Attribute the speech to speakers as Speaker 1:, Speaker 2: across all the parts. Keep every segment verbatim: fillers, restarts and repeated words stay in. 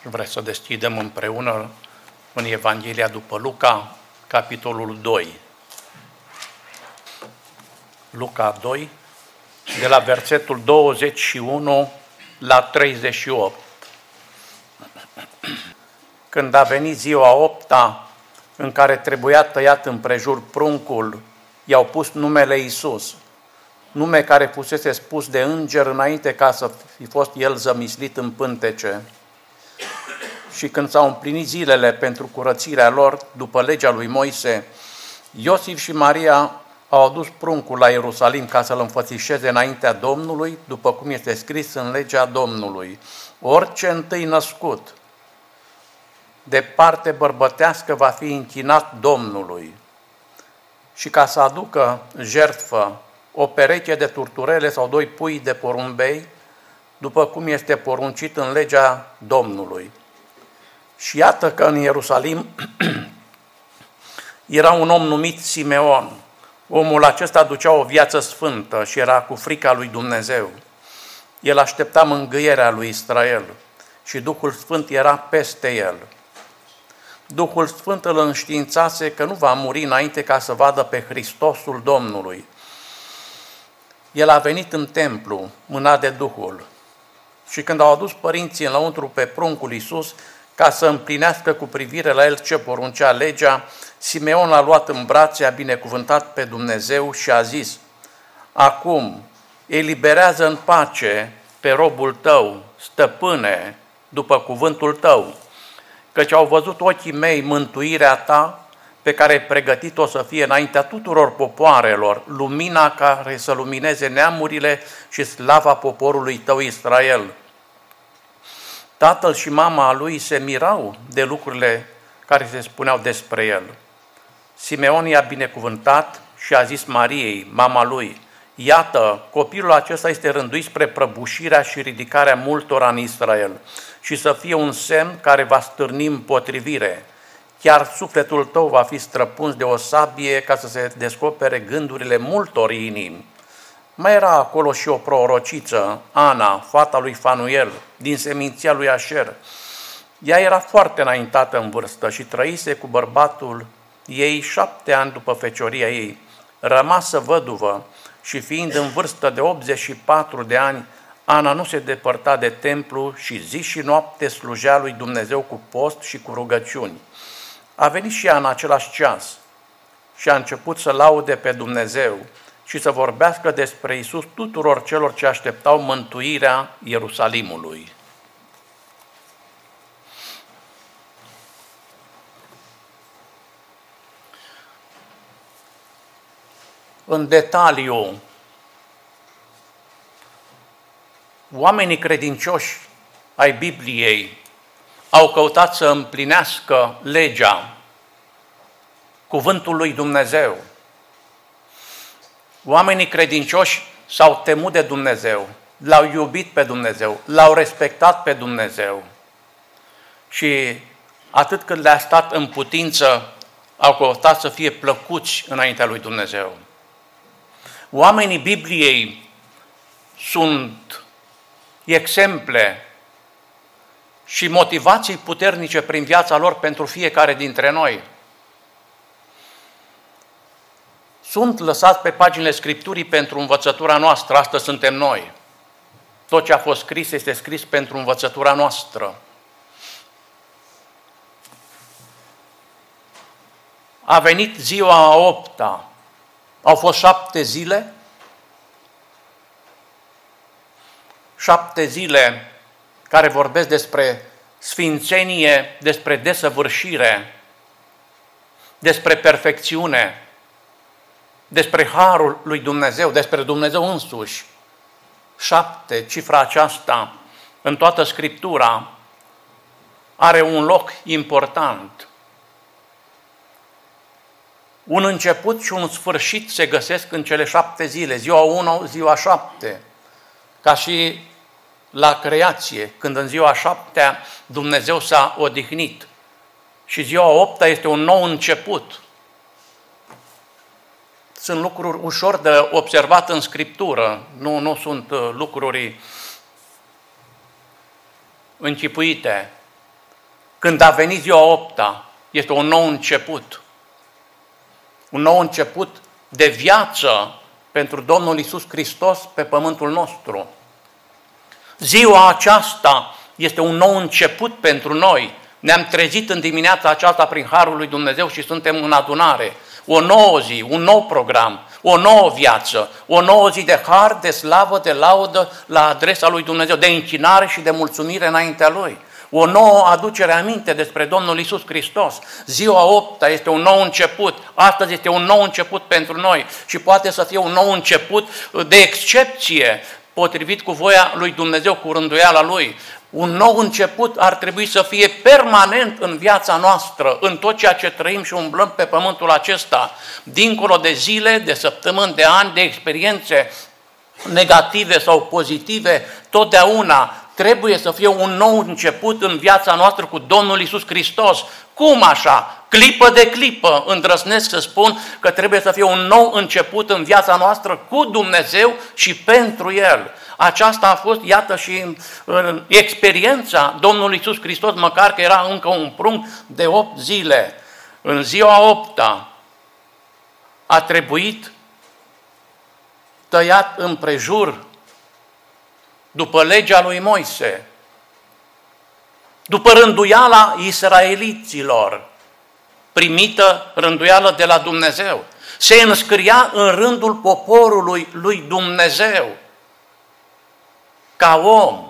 Speaker 1: Vreți să deschidem împreună în Evanghelia după Luca, capitolul doi. Luca doi, de la versetul douăzeci și unu la treizeci și opt. Când a venit ziua opta, în care trebuia tăiat împrejur pruncul, i-au pus numele Iisus, nume care fusese spus de înger înainte ca să fi fost el zămislit în pântece. Și când s-au împlinit zilele pentru curățirea lor, după legea lui Moise, Iosif și Maria au adus pruncul la Ierusalim ca să-l înfățișeze înaintea Domnului, după cum este scris în legea Domnului. Orice întâi născut de parte bărbătească va fi închinat Domnului. Și ca să aducă jertfă o pereche de turturele sau doi pui de porumbei, după cum este poruncit în legea Domnului. Și iată că în Ierusalim era un om numit Simeon. Omul acesta ducea o viață sfântă și era cu frica lui Dumnezeu. El aștepta mângâierea lui Israel și Duhul Sfânt era peste el. Duhul Sfânt îl înștiințase că nu va muri înainte ca să vadă pe Hristosul Domnului. El a venit în templu, mânat de Duhul. Și când au adus părinții înăuntru pe pruncul Iisus, ca să împlinească cu privire la el ce poruncea legea, Simeon l-a luat în brațe, a binecuvântat pe Dumnezeu și a zis: Acum, eliberează în pace pe robul tău, stăpâne, după cuvântul tău, căci au văzut ochii mei mântuirea ta, pe care ai pregătit-o să fie înaintea tuturor popoarelor, lumina care să lumineze neamurile și slava poporului tău Israel. Tatăl și mama lui se mirau de lucrurile care se spuneau despre el. Simeon i-a binecuvântat și a zis Mariei, mama lui: Iată, copilul acesta este rânduit spre prăbușirea și ridicarea multora în Israel și să fie un semn care va stârni împotrivire. Chiar sufletul tău va fi străpuns de o sabie ca să se descopere gândurile multor inimi. Mai era acolo și o prorociță, Ana, fata lui Fanuel, din seminția lui Așer. Ea era foarte înaintată în vârstă și trăise cu bărbatul ei șapte ani după fecioria ei. Rămasă văduvă și fiind în vârstă de optzeci și patru de ani, Ana nu se depărta de templu și zi și noapte slujea lui Dumnezeu cu post și cu rugăciuni. A venit și ea în același ceas și a început să laude pe Dumnezeu și să vorbească despre Iisus tuturor celor ce așteptau mântuirea Ierusalimului. În detaliu, oamenii credincioși ai Bibliei au căutat să împlinească legea, cuvântul lui Dumnezeu. Oamenii credincioși s-au temut de Dumnezeu, l-au iubit pe Dumnezeu, l-au respectat pe Dumnezeu. Și atât cât le-a stat în putință, au căutat să fie plăcuți înaintea lui Dumnezeu. Oamenii Bibliei sunt exemple și motivații puternice prin viața lor pentru fiecare dintre noi. Sunt lăsați pe paginile Scripturii pentru învățătura noastră, astăzi suntem noi. Tot ce a fost scris este scris pentru învățătura noastră. A venit ziua a opta, au fost șapte zile, șapte zile care vorbesc despre sfințenie, despre desăvârșire, despre perfecțiune, despre harul lui Dumnezeu, despre Dumnezeu însuși. Șapte, cifra aceasta, în toată Scriptura, are un loc important. Un început și un sfârșit se găsesc în cele șapte zile, ziua unu, ziua șapte, ca și la creație, când în ziua șaptea Dumnezeu s-a odihnit. Și ziua opta este un nou început. Sunt lucruri ușor de observat în Scriptură, nu, nu sunt lucruri închipuite. când a venit ziua opta, este un nou început. Un nou început de viață pentru Domnul Iisus Hristos pe pământul nostru. Ziua aceasta este un nou început pentru noi. Ne-am trezit în dimineața aceasta prin Harul lui Dumnezeu și suntem în adunare. O nouă zi, un nou program, o nouă viață, o nouă zi de har, de slavă, de laudă la adresa lui Dumnezeu, de închinare și de mulțumire înaintea Lui. O nouă aducere aminte despre Domnul Iisus Hristos. Ziua opta este un nou început. Astăzi este un nou început pentru noi și poate să fie un nou început de excepție, potrivit cu voia lui Dumnezeu, cu rânduiala Lui. Un nou început ar trebui să fie permanent în viața noastră, în tot ceea ce trăim și umblăm pe pământul acesta, dincolo de zile, de săptămâni, de ani, de experiențe negative sau pozitive, totdeauna trebuie să fie un nou început în viața noastră cu Domnul Iisus Hristos. Cum așa? Clipă de clipă îndrăznesc să spun că trebuie să fie un nou început în viața noastră cu Dumnezeu și pentru El. Aceasta a fost, iată, și uh, experiența Domnului Iisus Hristos, măcar că era încă un prunc de opt zile. În ziua opta a trebuit tăiat împrejur după legea lui Moise, după rânduiala israeliților, primită rânduială de la Dumnezeu. Se înscria în rândul poporului lui Dumnezeu, ca om.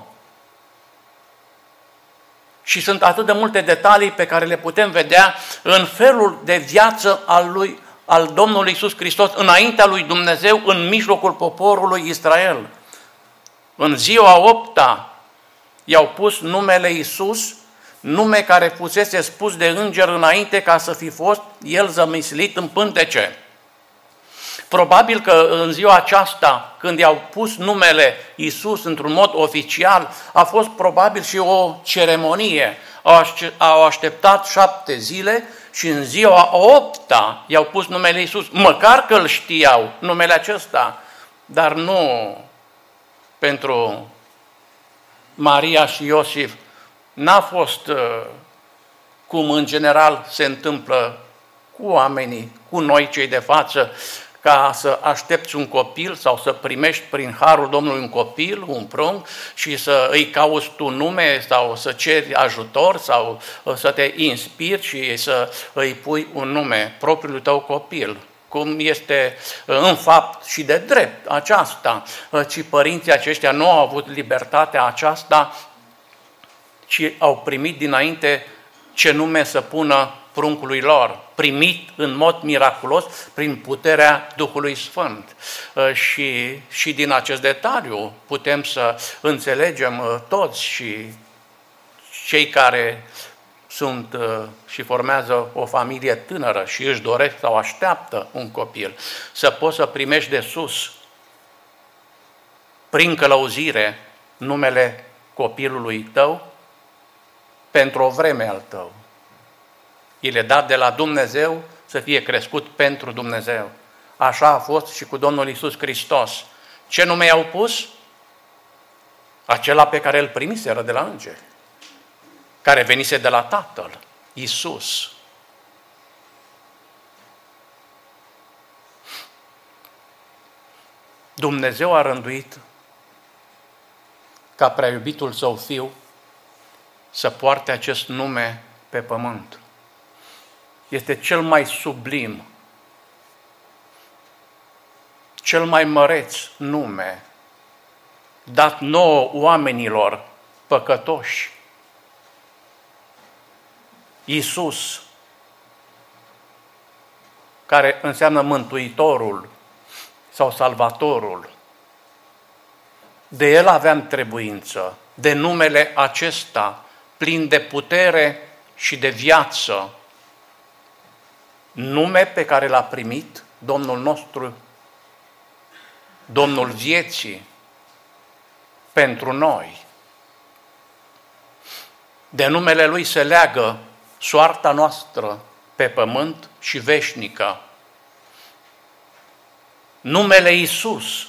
Speaker 1: Și sunt atât de multe detalii pe care le putem vedea în felul de viață al lui, al Domnului Iisus Hristos, înaintea lui Dumnezeu, în mijlocul poporului Israel. În ziua opta i-au pus numele Iisus, nume care fusese spus de înger înainte ca să fi fost el zămislit în pântece. Probabil că în ziua aceasta, când i-au pus numele Iisus într-un mod oficial, a fost probabil și o ceremonie. Au așteptat șapte zile și în ziua opta i-au pus numele Iisus. Măcar că îl știau, numele acesta, dar nu pentru Maria și Iosif. N-a fost cum în general se întâmplă cu oamenii, cu noi cei de față, ca să aștepți un copil sau să primești prin harul Domnului un copil, un prunc, și să îi cauți tu nume sau să ceri ajutor sau să te inspiri și să îi pui un nume propriului tău copil. Cum este în fapt și de drept aceasta, ci părinții aceștia nu au avut libertatea aceasta, ci au primit dinainte ce nume să pună pruncului lor, primit în mod miraculos prin puterea Duhului Sfânt. Și, și din acest detaliu putem să înțelegem toți, și cei care sunt și formează o familie tânără și își doresc sau așteaptă un copil, să poți să primești de sus, prin călăuzire, numele copilului tău pentru o vreme al tău. El e dat de la Dumnezeu să fie crescut pentru Dumnezeu. Așa a fost și cu Domnul Iisus Hristos. Ce nume i-au pus? Acela pe care îl primiseră de la îngeri, care venise de la Tatăl, Iisus. Dumnezeu a rânduit ca prea iubitul Său Fiu să poarte acest nume pe pământ. Este cel mai sublim, cel mai măreț nume dat nouă oamenilor păcătoși. Iisus, care înseamnă Mântuitorul sau Salvatorul. De El aveam trebuință, de numele acesta, plin de putere și de viață. Nume pe care l-a primit Domnul nostru, Domnul vieții, pentru noi. De numele Lui se leagă soarta noastră pe pământ și veșnică. Numele Iisus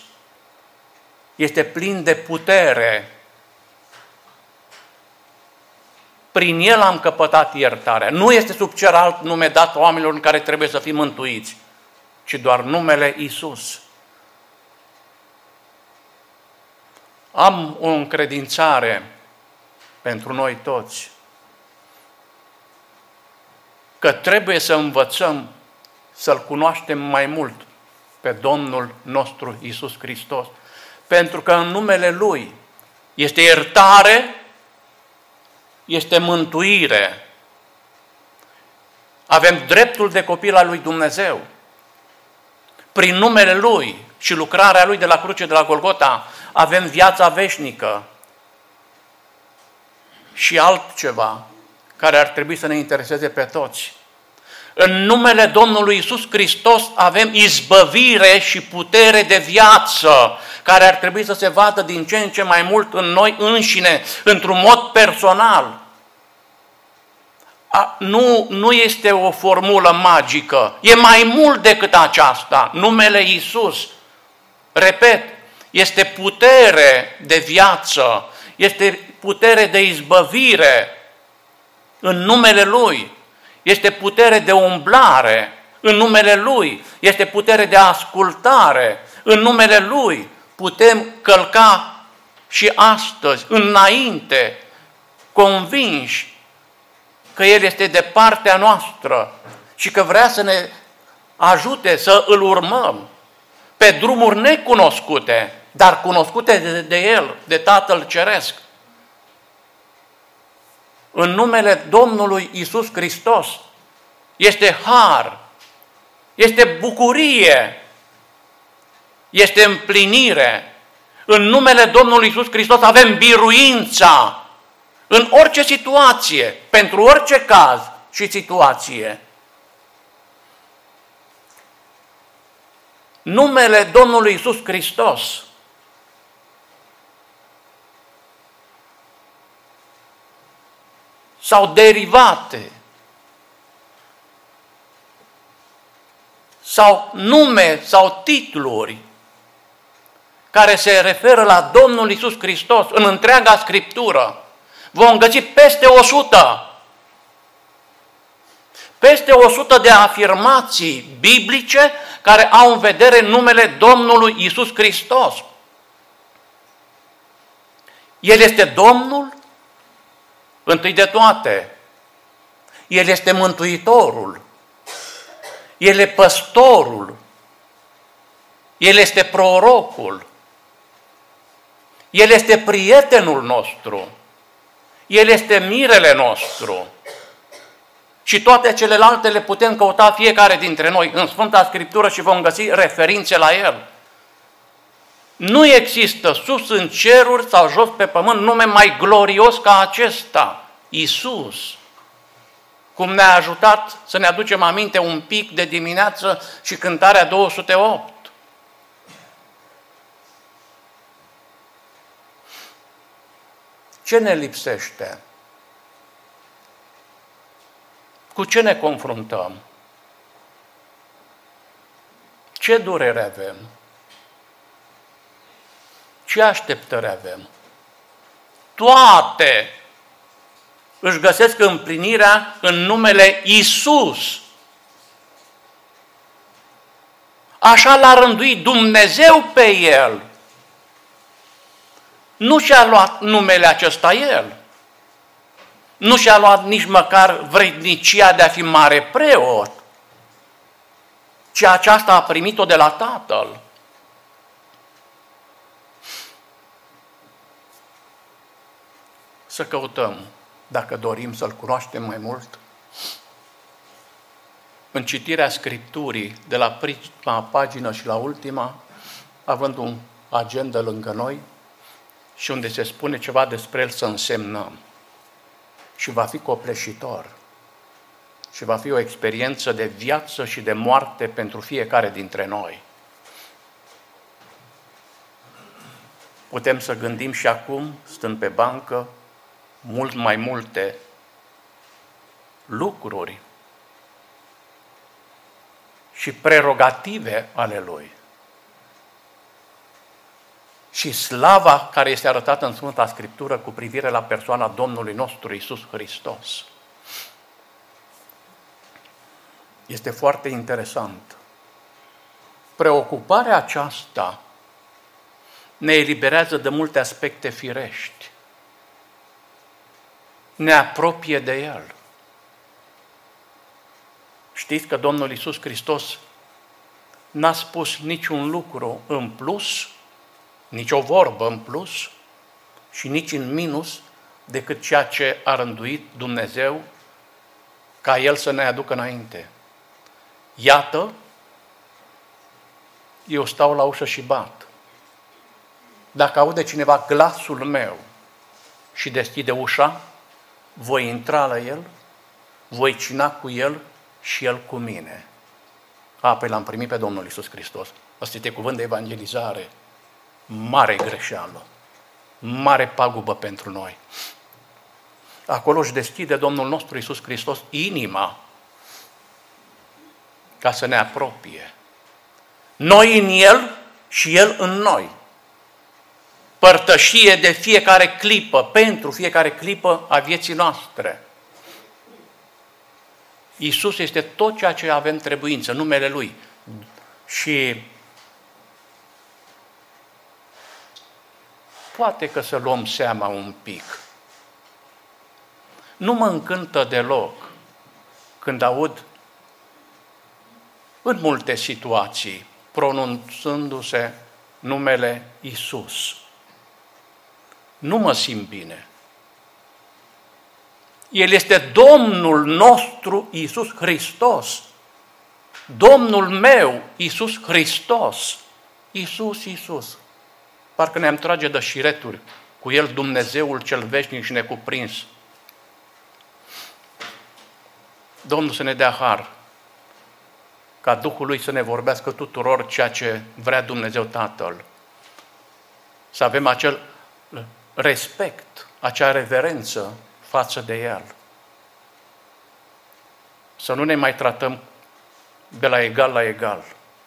Speaker 1: este plin de putere Prin El am căpătat iertarea. Nu este sub cer alt nume dat oamenilor în care trebuie să fim mântuiți, ci doar numele Iisus. Am o încredințare pentru noi toți că trebuie să învățăm să-L cunoaștem mai mult pe Domnul nostru Iisus Hristos, pentru că în numele Lui este iertare, este mântuire. Avem dreptul de copil al lui Dumnezeu. Prin numele Lui și lucrarea Lui de la cruce, de la Golgota, avem viața veșnică și altceva care ar trebui să ne intereseze pe toți. În numele Domnului Iisus Hristos avem izbăvire și putere de viață, care ar trebui să se vadă din ce în ce mai mult în noi înșine, într-un mod personal. A, nu, nu este o formulă magică, e mai mult decât aceasta. Numele Iisus, repet, este putere de viață, este putere de izbăvire în numele Lui. Este putere de umblare în numele Lui, este putere de ascultare în numele Lui. Putem călca și astăzi, înainte, convinși că El este de partea noastră și că vrea să ne ajute să Îl urmăm pe drumuri necunoscute, dar cunoscute de, de El, de Tatăl Ceresc. În numele Domnului Iisus Hristos este har, este bucurie, este împlinire. În numele Domnului Iisus Hristos avem biruința în orice situație, pentru orice caz și situație. Numele Domnului Iisus Hristos sau derivate sau nume sau titluri care se referă la Domnul Iisus Hristos în întreaga Scriptură. Vom găsi peste o sută. Peste o sută de afirmații biblice care au în vedere numele Domnului Iisus Hristos. El este Domnul, întâi de toate. El este Mântuitorul. El e Păstorul. El este Prorocul. El este Prietenul nostru. El este Mirele nostru. Și toate celelalte le putem căuta fiecare dintre noi în Sfânta Scriptură și vom găsi referințe la El. Nu există sus în ceruri sau jos pe pământ nume mai glorios ca acesta, Iisus. Cum ne-a ajutat să ne aducem aminte un pic de dimineață și cântarea două sute opt. Ce ne lipsește? Cu ce ne confruntăm? Ce durere avem? Ce așteptări avem? Toate își găsesc împlinirea în numele Iisus. Așa l-a rânduit Dumnezeu pe El. Nu și-a luat numele acesta El. Nu și-a luat nici măcar vrednicia de a fi mare preot, ci aceasta a primit-o de la Tatăl. Să căutăm, dacă dorim să-L cunoaștem mai mult, în citirea Scripturii, de la prima pagină și la ultima, având un agenda lângă noi și unde se spune ceva despre El, să însemnăm. Și va fi copleșitor. Și va fi o experiență de viață și de moarte pentru fiecare dintre noi. Putem să gândim și acum, stând pe bancă, mult mai multe lucruri și prerogative ale Lui. și slava care este arătată în Sfânta Scriptură cu privire la persoana Domnului nostru Iisus Hristos. Este foarte interesant. Preocuparea aceasta ne eliberează de multe aspecte firești. Ne apropie de El. Știți că Domnul Iisus Hristos n-a spus niciun lucru în plus, nici o vorbă în plus și nici în minus decât ceea ce a rânduit Dumnezeu ca El să ne aducă înainte. Iată, eu stau la ușă și bat. Dacă aude cineva glasul meu și deschide ușa, voi intra la el, voi cina cu el și el cu mine. A, păi l-am primit pe Domnul Iisus Hristos. Asta este cuvânt de evangelizare. Mare greșeală. Mare pagubă pentru noi. Acolo își deschide Domnul nostru Iisus Hristos inima ca să ne apropie. Noi în El și El în noi. Părtășie de fiecare clipă, pentru fiecare clipă a vieții noastre. Iisus este tot ceea ce avem trebuință, numele Lui. Și poate că să luăm seama un pic. Nu mă încântă deloc când aud în multe situații pronunțându-se numele Iisus. Nu mă simt bine. El este Domnul nostru Iisus Hristos. Domnul meu Iisus Hristos. Iisus, Iisus. Parcă ne-am trage de șireturi cu El, Dumnezeul cel veșnic și necuprins. Domnul să ne dea har ca Duhul Lui să ne vorbească tuturor ceea ce vrea Dumnezeu Tatăl. Să avem acel respect, acea reverență față de El. Să nu ne mai tratăm de la egal la egal,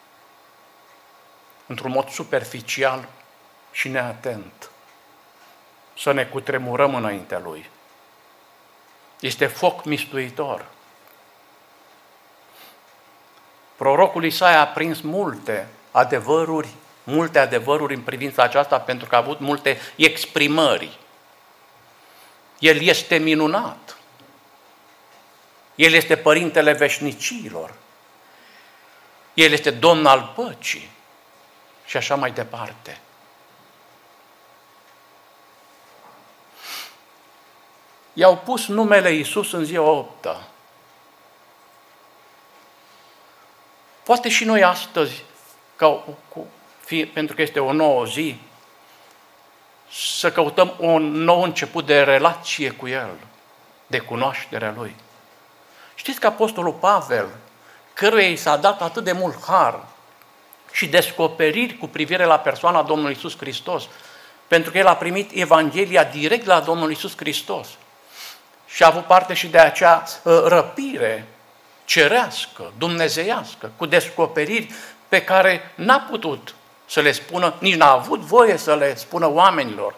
Speaker 1: într-un mod superficial și neatent. Să ne cutremurăm înaintea Lui. Este foc mistuitor. Prorocul Isaia a prins multe adevăruri, multe adevăruri în privința aceasta pentru că a avut multe exprimări. El este minunat. El este Părintele veșnicilor. El este Domn al păcii. Și așa mai departe. I-au pus numele Iisus în ziua optă. Poate și noi astăzi, ca, cu, fie, pentru că este o nouă zi, să căutăm un nou început de relație cu El, de cunoașterea Lui. Știți că Apostolul Pavel, căruia i s-a dat atât de mult har și descoperiri cu privire la persoana Domnului Iisus Hristos, pentru că el a primit Evanghelia direct la Domnul Iisus Hristos și a avut parte și de acea răpire cerească, dumnezeiască, cu descoperiri pe care n-a putut să le spună, nici n-a avut voie să le spună oamenilor.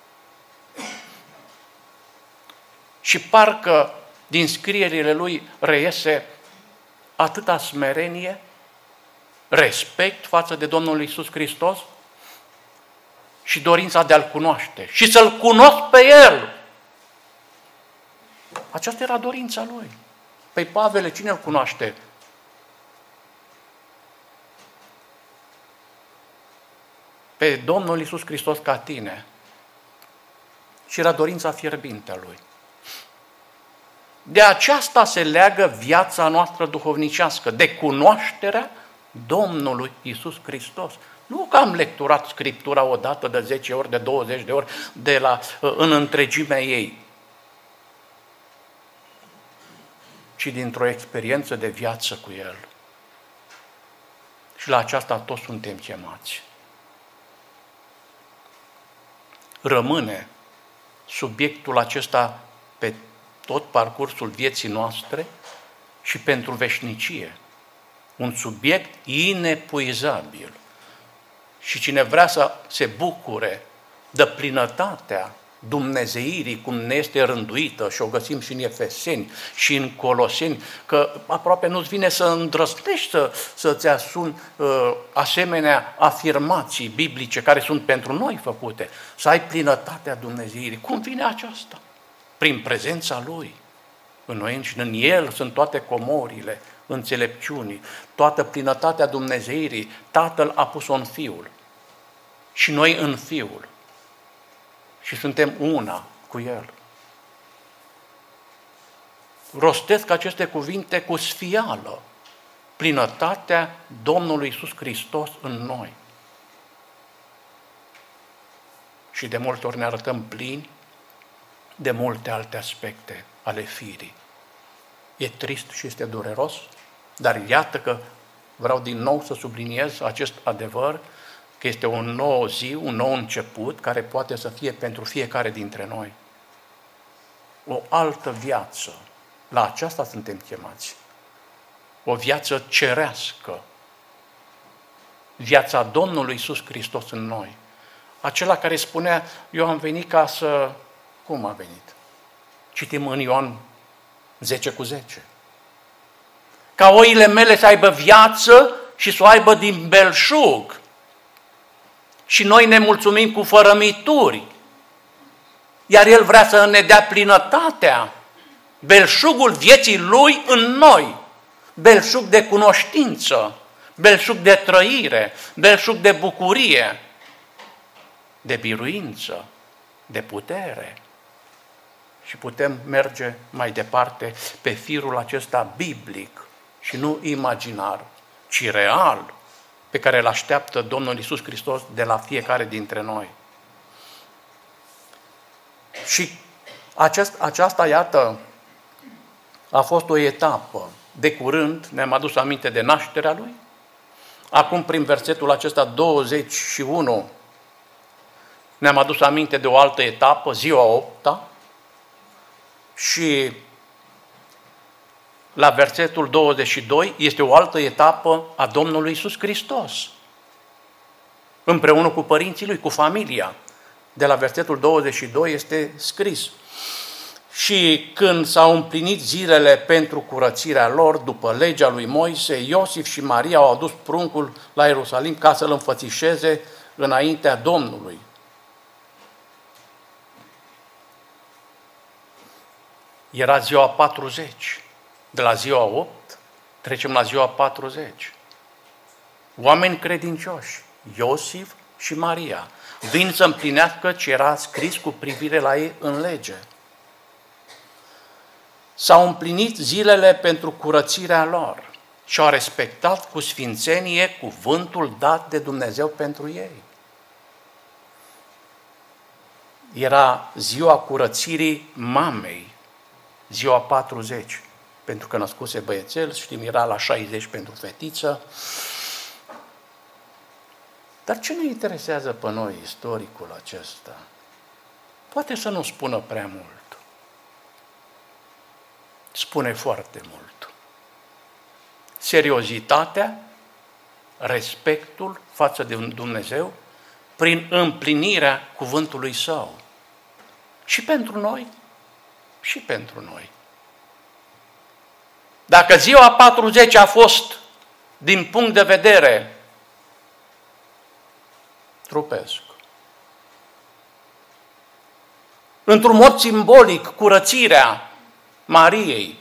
Speaker 1: Și parcă din scrierile lui reiese atâta smerenie, respect față de Domnul Iisus Hristos și dorința de a-L cunoaște și să-L cunosc pe El. Aceasta era dorința lui. Păi Pavele, cine îl cunoaște? Pe Domnul Iisus Hristos ca tine. Și era dorința fierbinte a lui. De aceasta se leagă viața noastră duhovnicească, de cunoașterea Domnului Iisus Hristos. Nu că am lecturat Scriptura o dată, de zece ori, de douăzeci de ori, de la, în întregimea ei, ci dintr-o experiență de viață cu El. Și la aceasta toți suntem chemați. Rămâne subiectul acesta pe tot parcursul vieții noastre și pentru veșnicie. Un subiect inepuizabil. Și cine vrea să se bucure de plinătatea dumnezeirii, cum ne este rânduită, și o găsim și în Efeseni și în Coloseni, că aproape nu-ți vine să îndrăznești să, să-ți asumi uh, asemenea afirmații biblice care sunt pentru noi făcute, să ai plinătatea dumnezeirii. Cum vine aceasta? Prin prezența Lui. În noi și în El sunt toate comorile înțelepciunii, toată plinătatea dumnezeirii. Tatăl a pus-o în Fiul și noi în Fiul. Și suntem una cu El. Rostesc aceste cuvinte cu sfială. Plinătatea Domnului Iisus Hristos în noi. Și de multe ori ne arătăm plini de multe alte aspecte ale firii. E trist și este dureros, dar iată că vreau din nou să subliniez acest adevăr, că este o nouă zi, un nou început, care poate să fie pentru fiecare dintre noi. O altă viață. La aceasta suntem chemați. O viață cerească. Viața Domnului Iisus Hristos în noi. Acela care spunea, eu am venit ca să... Cum a venit? Citim în Ioan zece cu zece. Ca oile mele să aibă viață și să o aibă din belșug. Și noi ne mulțumim cu fărămituri. Iar El vrea să ne dea plinătatea, belșugul vieții Lui în noi. Belșug de cunoștință, belșug de trăire, belșug de bucurie, de biruință, de putere. Și putem merge mai departe pe firul acesta biblic și nu imaginar, ci real, pe care îl așteaptă Domnul Iisus Hristos de la fiecare dintre noi. Și aceast, aceasta, iată, a fost o etapă. De curând ne-am adus aminte de nașterea Lui. Acum, prin versetul acesta douăzeci și unu, ne-am adus aminte de o altă etapă, ziua opta, și la versetul douăzeci și doi este o altă etapă a Domnului Iisus Hristos. Împreună cu părinții Lui, cu familia. De la versetul douăzeci și doi este scris. Și când s-au împlinit zilele pentru curățirea lor, după legea lui Moise, Iosif și Maria au adus pruncul la Ierusalim ca să-l înfățișeze înaintea Domnului. Era ziua patruzeci. De la ziua opt trecem la ziua patruzeci. Oameni credincioși, Iosif și Maria, vin să împlinească ce era scris cu privire la ei în lege. S-au împlinit zilele pentru curățirea lor și au respectat cu sfințenie cuvântul dat de Dumnezeu pentru ei. Era ziua curățirii mamei, ziua patruzeci, pentru că născuse băiețel, știm, era la șaizeci pentru fetiță. Dar ce ne interesează pe noi istoricul acesta? Poate să nu spună prea mult. Spune foarte mult. Seriozitatea, respectul față de Dumnezeu, prin împlinirea cuvântului Său. Și pentru noi, și pentru noi. Dacă ziua patruzeci a fost, din punct de vedere trupesc, într-un mod simbolic, curățirea Mariei,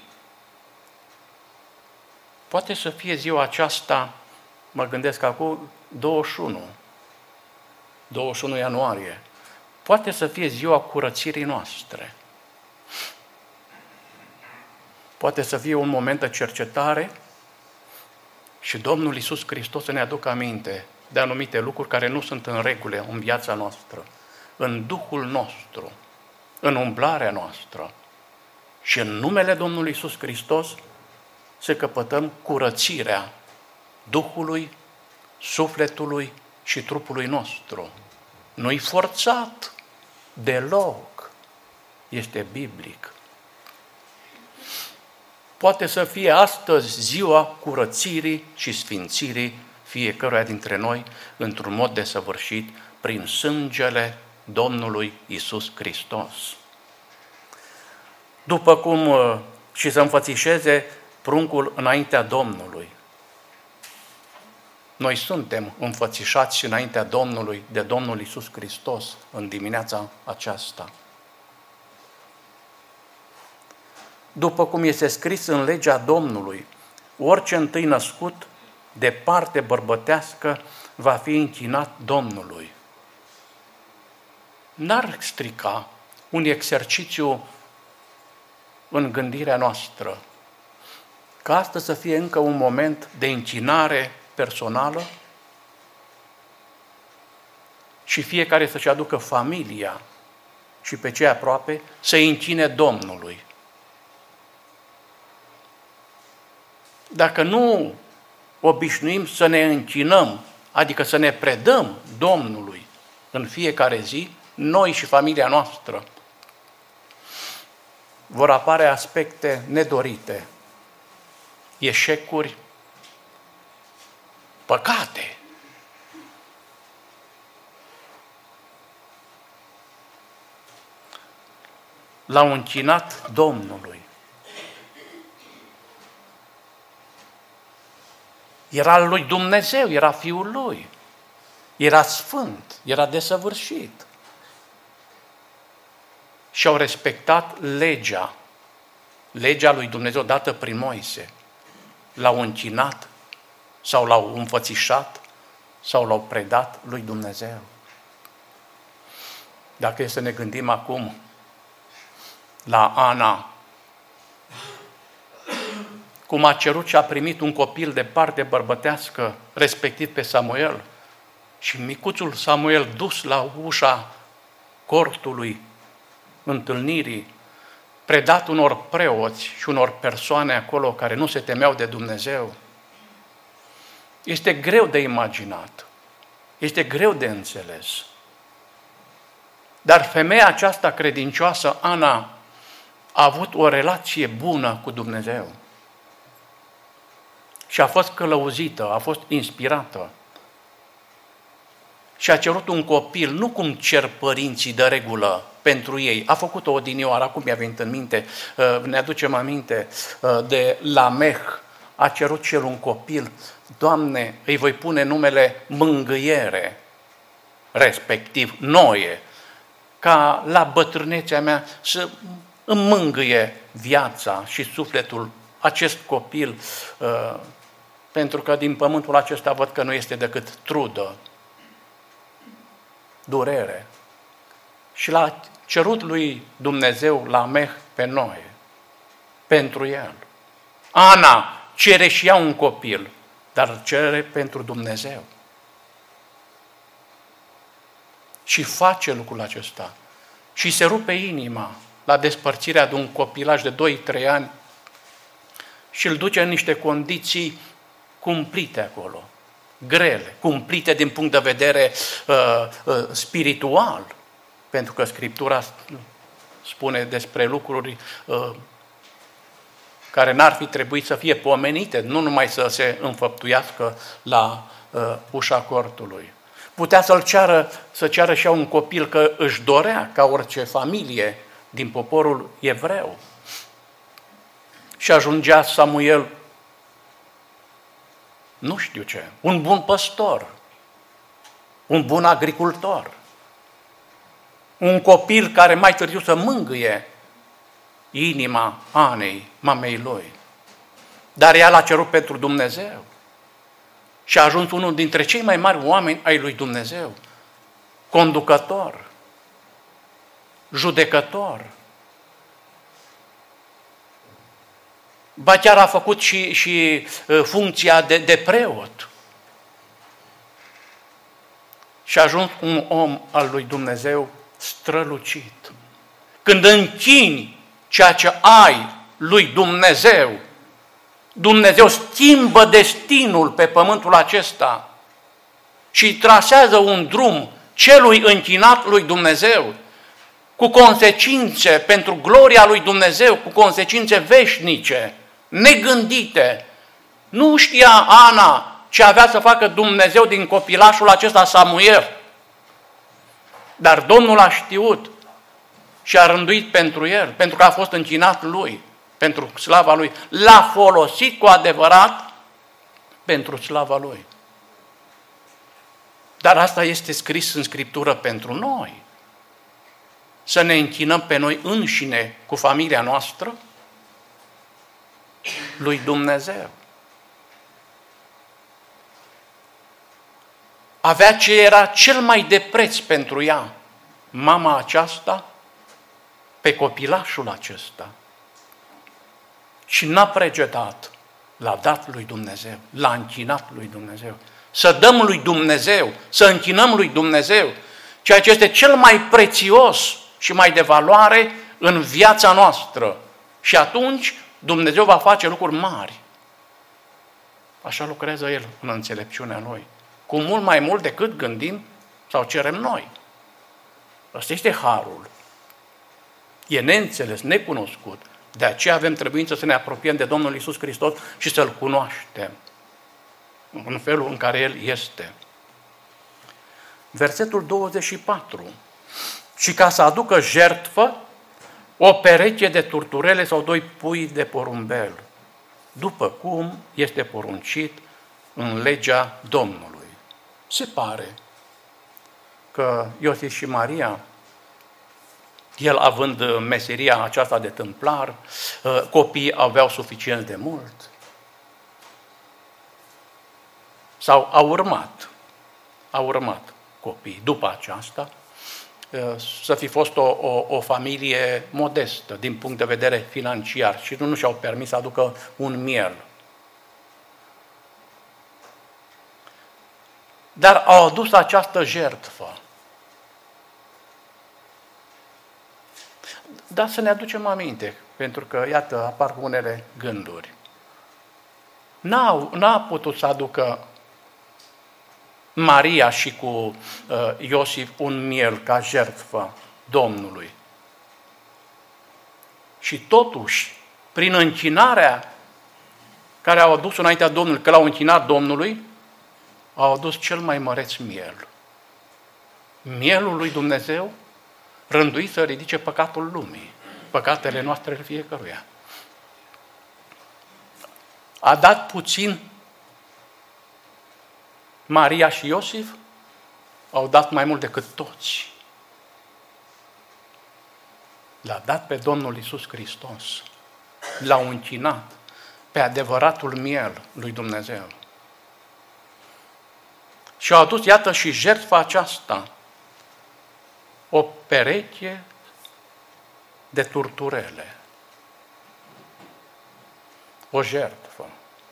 Speaker 1: poate să fie ziua aceasta, mă gândesc acum, douăzeci și unu, douăzeci și unu ianuarie, poate să fie ziua curățirii noastre. Poate să fie un moment de cercetare și Domnul Iisus Hristos să ne aducă aminte de anumite lucruri care nu sunt în regulă în viața noastră, în Duhul nostru, în umblarea noastră. Și în numele Domnului Iisus Hristos să căpătăm curățirea Duhului, sufletului și trupului nostru. Nu-i forțat deloc, este biblic. Poate să fie astăzi ziua curățirii și sfințirii fiecăruia dintre noi într-un mod desăvârșit prin sângele Domnului Iisus Hristos. După cum și să înfățișeze pruncul înaintea Domnului. Noi suntem înfățișați înaintea Domnului de Domnul Iisus Hristos în dimineața aceasta. După cum este scris în legea Domnului, orice întâi născut de parte bărbătească va fi închinat Domnului. N-ar strica un exercițiu în gândirea noastră ca asta să fie încă un moment de închinare personală și fiecare să-și aducă familia și pe cei aproape să-i închine Domnului. Dacă nu obișnuim să ne închinăm, adică să ne predăm Domnului în fiecare zi, noi și familia noastră, vor apare aspecte nedorite, eșecuri, păcate. L-au închinat Domnului. Era al lui Dumnezeu, era Fiul Lui. Era sfânt, era desăvârșit. Și au respectat legea, legea lui Dumnezeu dată prin Moise. L-au închinat sau l-au înfățișat sau l-au predat lui Dumnezeu. Dacă e să ne gândim acum la Ana, cum a cerut și a primit un copil de parte bărbătească, respectiv pe Samuel, și micuțul Samuel dus la ușa cortului întâlnirii, predat unor preoți și unor persoane acolo care nu se temeau de Dumnezeu, este greu de imaginat, este greu de înțeles. Dar femeia aceasta credincioasă, Ana, a avut o relație bună cu Dumnezeu și a fost călăuzită, a fost inspirată și a cerut un copil, nu cum cer părinții de regulă pentru ei. A făcut-o odinioară, acum mi-a venit în minte, ne aducem aminte de Lameh, a cerut și el un copil. Doamne, îi voi pune numele Mângâiere, respectiv Noe, ca la bătrânețea mea să îmi mângâie viața și sufletul acest copil, pentru că din pământul acesta văd că nu este decât trudă, durere. Și l-a cerut lui Dumnezeu Lameh pe Noe, pentru el. Ana cere și ea un copil, dar cere pentru Dumnezeu. Și face lucrul acesta. Și se rupe inima la despărțirea de un copilaj de doi trei ani și îl duce în niște condiții cumplite acolo, grele, cumplite din punct de vedere uh, uh, spiritual, pentru că Scriptura spune despre lucruri uh, care n-ar fi trebuit să fie pomenite, nu numai să se înfăptuiască la uh, ușa cortului. Putea să-l ceară, să ceară și ea un copil, că își dorea, ca orice familie din poporul evreu. Și ajungea Samuel, nu știu ce, un bun păstor, un bun agricultor, un copil care mai târziu să mângâie inima Anei, mamei lui. Dar ea l-a cerut pentru Dumnezeu și a ajuns unul dintre cei mai mari oameni ai lui Dumnezeu, conducător, judecător. Ba chiar a făcut și, și funcția de, de preot. Și a ajuns un om al lui Dumnezeu strălucit. Când închini ceea ce ai lui Dumnezeu, Dumnezeu schimbă destinul pe pământul acesta și trasează un drum celui închinat lui Dumnezeu, cu consecințe pentru gloria lui Dumnezeu, cu consecințe veșnice, negândite. Nu știa Ana ce avea să facă Dumnezeu din copilașul acesta Samuel. Dar Domnul a știut și a rânduit pentru el, pentru că a fost închinat lui, pentru slava lui. L-a folosit cu adevărat pentru slava lui. Dar asta este scris în Scriptură pentru noi. Să ne închinăm pe noi înșine cu familia noastră lui Dumnezeu. Avea ce era cel mai de preț pentru ea, mama aceasta, pe copilașul acesta. Și n-a pregedat, l-a dat lui Dumnezeu, l-a închinat lui Dumnezeu. Să dăm lui Dumnezeu, să închinăm lui Dumnezeu, ceea ce este cel mai prețios și mai de valoare în viața noastră. Și atunci Dumnezeu va face lucruri mari. Așa lucrează El în înțelepciunea Lui. Cu mult mai mult decât gândim sau cerem noi. Ăsta este harul. E neînțeles, necunoscut. De aceea avem trebuință să ne apropiem de Domnul Iisus Hristos și să-L cunoaștem în felul în care El este. Versetul douăzeci și patru. Și ca să aducă jertfă, o pereche de turturele sau doi pui de porumbel, după cum este poruncit în legea Domnului. Se pare că Iosif și Maria, el având meseria aceasta de tâmplar, copiii aveau suficient de mult, sau au urmat, au urmat copiii după aceasta, să fi fost o, o, o familie modestă din punct de vedere financiar și nu, nu și-au permis să aducă un miel. Dar au adus această jertfă. Dar să ne aducem aminte, pentru că, iată, apar unele gânduri. N-a, n-a putut să aducă Maria și cu uh, Iosif un miel ca jertfă Domnului. Și totuși, prin închinarea care au adus înaintea Domnului, că l-au închinat Domnului, au adus cel mai măreț miel. Mielul lui Dumnezeu, rânduit să ridice păcatul lumii, păcatele noastre fiecăruia. A dat puțin Maria și Iosif, au dat mai mult decât toți. L-a dat pe Domnul Iisus Hristos. L-au închinat pe adevăratul miel lui Dumnezeu. Și au adus, iată, și jertfa aceasta, o pereche de turturele. O jertfă.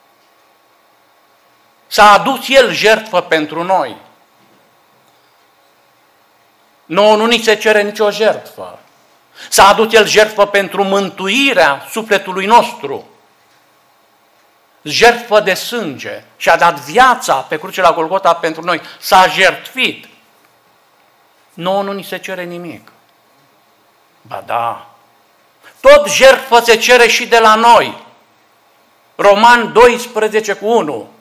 Speaker 1: S-a adus El jertfă pentru noi. Nouă nu ni se cere nicio jertfă. S-a adus El jertfă pentru mântuirea sufletului nostru. Jertfă de sânge. Și-a dat viața pe cruce la Golgota pentru noi. S-a jertfit. Nouă nu ni se cere nimic. Ba da. Tot jertfă se cere și de la noi. Roman doisprezece cu unu.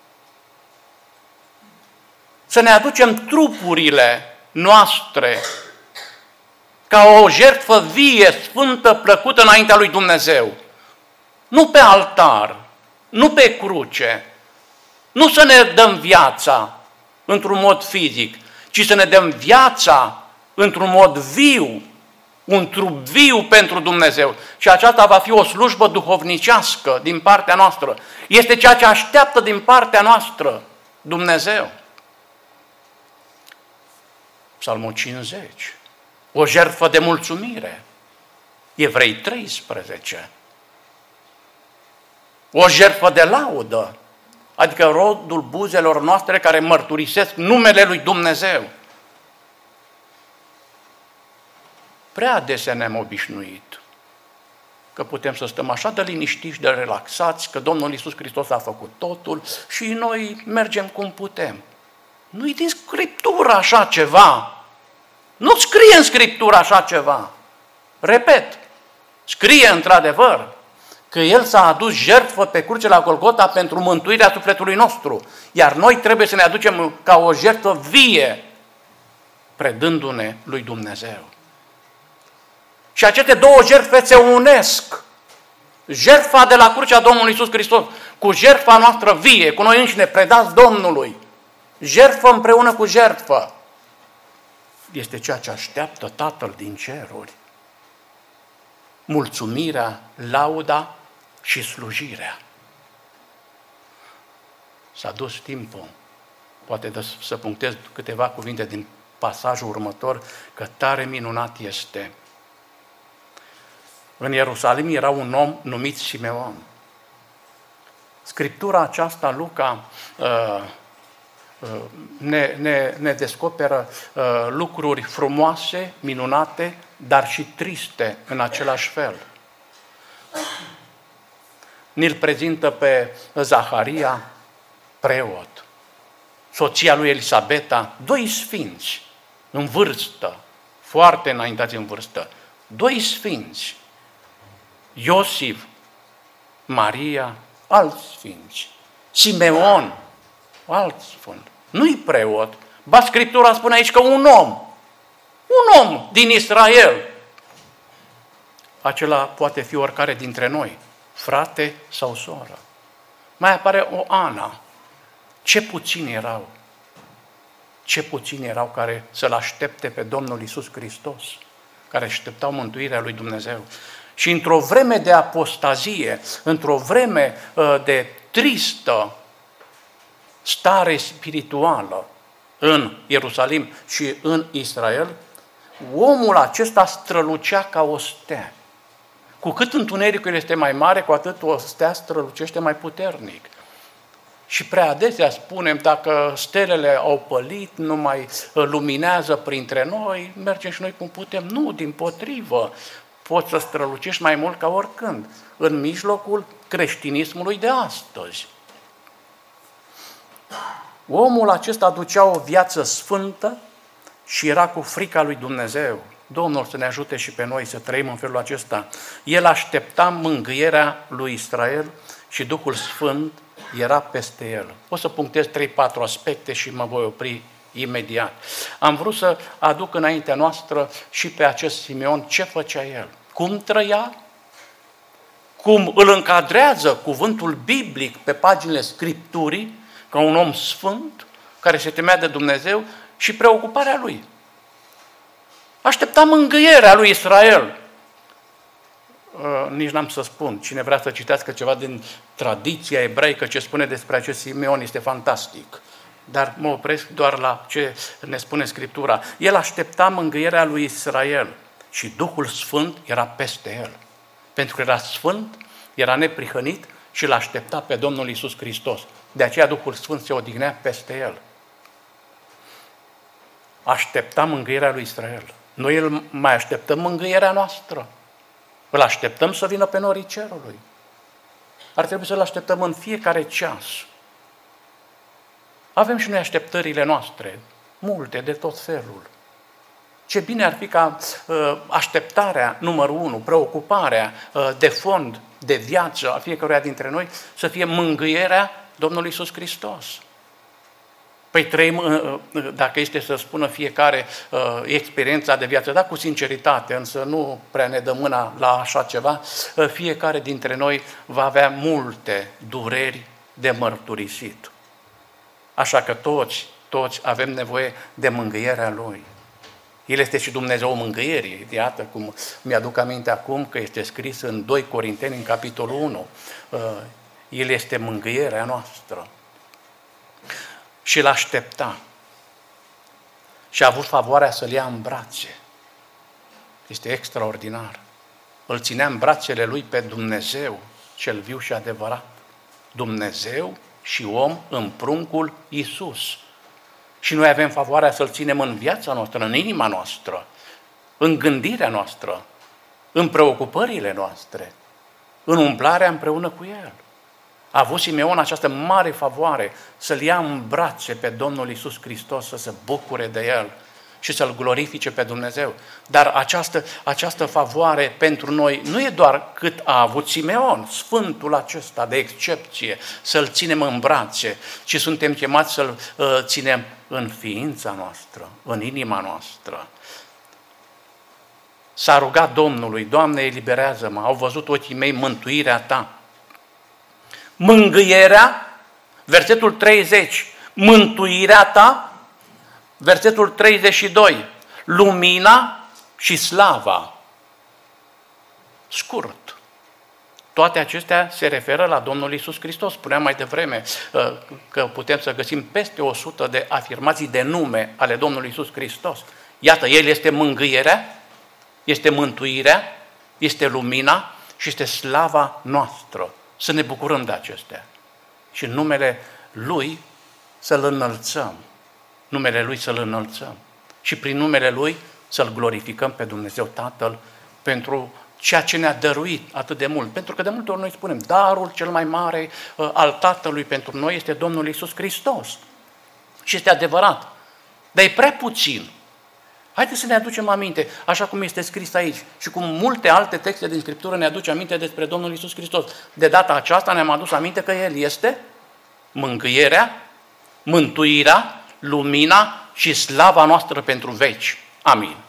Speaker 1: Să ne aducem trupurile noastre ca o jertfă vie, sfântă, plăcută înaintea lui Dumnezeu. Nu pe altar, nu pe cruce, nu să ne dăm viața într-un mod fizic, ci să ne dăm viața într-un mod viu, un trup viu pentru Dumnezeu. Și aceasta va fi o slujbă duhovnicească din partea noastră. Este ceea ce așteaptă din partea noastră Dumnezeu. Psalmul cincizeci. O jertfă de mulțumire. Evrei treisprezece. O jertfă de laudă. Adică rodul buzelor noastre care mărturisesc numele lui Dumnezeu. Prea adesea ne-am obișnuit că putem să stăm așa de liniștiți, de relaxați, că Domnul Iisus Hristos a făcut totul și noi mergem cum putem. Nu-i din Scriptură așa ceva. Nu scrie în Scriptură așa ceva. Repet, scrie într-adevăr că El s-a adus jertfă pe cruce la Golgota pentru mântuirea sufletului nostru. Iar noi trebuie să ne aducem ca o jertfă vie, predându-ne lui Dumnezeu. Și aceste două jertfe se unesc. Jertfa de la crucea Domnului Iisus Hristos cu jertfa noastră vie, cu noi înșine predați Domnului. Jertfă împreună cu jertfă. Este ceea ce așteaptă Tatăl din ceruri. Mulțumirea, lauda și slujirea. S-a dus timpul. Poate să punctez câteva cuvinte din pasajul următor, că tare minunat este. În Ierusalim era un om numit Simeon. Scriptura aceasta, Luca, ne, ne, ne descoperă lucruri frumoase, minunate, dar și triste în același fel. Ni-l prezintă pe Zaharia, preot, soția lui Elisabeta, doi sfinți în vârstă, foarte înaintați în vârstă, doi sfinți, Iosif, Maria, alți sfinți, Simeon, alt sfânt. Nu-i preot, ba Scriptura spune aici că un om, un om din Israel, acela poate fi oricare dintre noi, frate sau soră. Mai apare o Ana. Ce puțini erau, ce puțini erau care să-L aștepte pe Domnul Iisus Hristos, care așteptau mântuirea lui Dumnezeu. Și într-o vreme de apostazie, într-o vreme uh, de tristă stare spirituală în Ierusalim și în Israel, omul acesta strălucea ca o stea. Cu cât întunericul este mai mare, cu atât o stea strălucește mai puternic. Și prea adesea spunem, dacă stelele au pălit, nu mai luminează printre noi, mergem și noi cum putem. Nu, dimpotrivă, poți să strălucești mai mult ca oricând, în mijlocul creștinismului de astăzi. Omul acesta aducea o viață sfântă și era cu frica lui Dumnezeu. Domnul să ne ajute și pe noi să trăim în felul acesta. El aștepta mângâierea lui Israel și Duhul Sfânt era peste el. O să punctez trei patru aspecte și mă voi opri imediat. Am vrut să aduc înaintea noastră și pe acest Simeon ce făcea el, cum trăia, cum îl încadrează cuvântul biblic pe paginile Scripturii, ca un om sfânt, care se temea de Dumnezeu, și preocuparea lui. Aștepta mângâierea lui Israel. Uh, nici n-am să spun. Cine vrea să citească ceva din tradiția ebraică, ce spune despre acest Simeon, este fantastic. Dar mă opresc doar la ce ne spune Scriptura. El aștepta mângâierea lui Israel și Duhul Sfânt era peste el. Pentru că era sfânt, era neprihănit și îl aștepta pe Domnul Iisus Hristos. De aceea Duhul Sfânt se odihnea peste el. Aștepta mângâierea lui Israel. Noi îl mai așteptăm mângâierea noastră. Îl așteptăm să vină pe norii cerului. Ar trebui să-L așteptăm în fiecare ceas. Avem și noi așteptările noastre, multe, de tot felul. Ce bine ar fi ca uh, așteptarea numărul unu, preocuparea uh, de fond, de viață a fiecăruia dintre noi, să fie mângâierea Domnului Iisus Hristos. Păi trăim, dacă este să spună fiecare experiența de viață, da, cu sinceritate, însă nu prea ne dă mâna la așa ceva, fiecare dintre noi va avea multe dureri de mărturisit. Așa că toți, toți avem nevoie de mângâierea Lui. El este și Dumnezeu mângâierii. Iată cum mi-aduc aminte acum că este scris în doi Corinteni, în capitolul unu. El este mângâierea noastră. Și îl aștepta. Și a avut favoarea să-l ia în brațe. Este extraordinar. Îl ținea în brațele lui pe Dumnezeu, cel viu și adevărat. Dumnezeu și om în pruncul Iisus. Și noi avem favoarea să-l ținem în viața noastră, în inima noastră, în gândirea noastră, în preocupările noastre, în umblarea împreună cu El. A avut Simeon această mare favoare să-L ia în brațe pe Domnul Iisus Hristos, să se bucure de El și să-L glorifice pe Dumnezeu. Dar această, această favoare pentru noi nu e doar cât a avut Simeon, sfântul acesta de excepție, să-L ținem în brațe, ci suntem chemați să-L uh, ținem în ființa noastră, în inima noastră. S-a rugat Domnului, Doamne, eliberează-mă, au văzut ochii mei mântuirea Ta. Mângâierea, versetul treizeci, mântuirea Ta, versetul treizeci și doi, lumina și slava. Scurt. Toate acestea se referă la Domnul Iisus Hristos. Spuneam mai devreme că putem să găsim peste o sută de afirmații de nume ale Domnului Iisus Hristos. Iată, El este mângâierea, este mântuirea, este lumina și este slava noastră. Să ne bucurăm de acestea. Și în numele Lui să-L înălțăm. Numele Lui să-L înălțăm. Și prin numele Lui să-L glorificăm pe Dumnezeu Tatăl pentru ceea ce ne-a dăruit atât de mult. Pentru că de multe ori noi spunem, darul cel mai mare al Tatălui pentru noi este Domnul Iisus Hristos. Și este adevărat. Dar e prea puțin. Haideți să ne aducem aminte, așa cum este scris aici și cum multe alte texte din Scriptură ne aduce aminte despre Domnul Iisus Hristos. De data aceasta ne-am adus aminte că El este mângâierea, mântuirea, lumina și slava noastră pentru veci. Amin.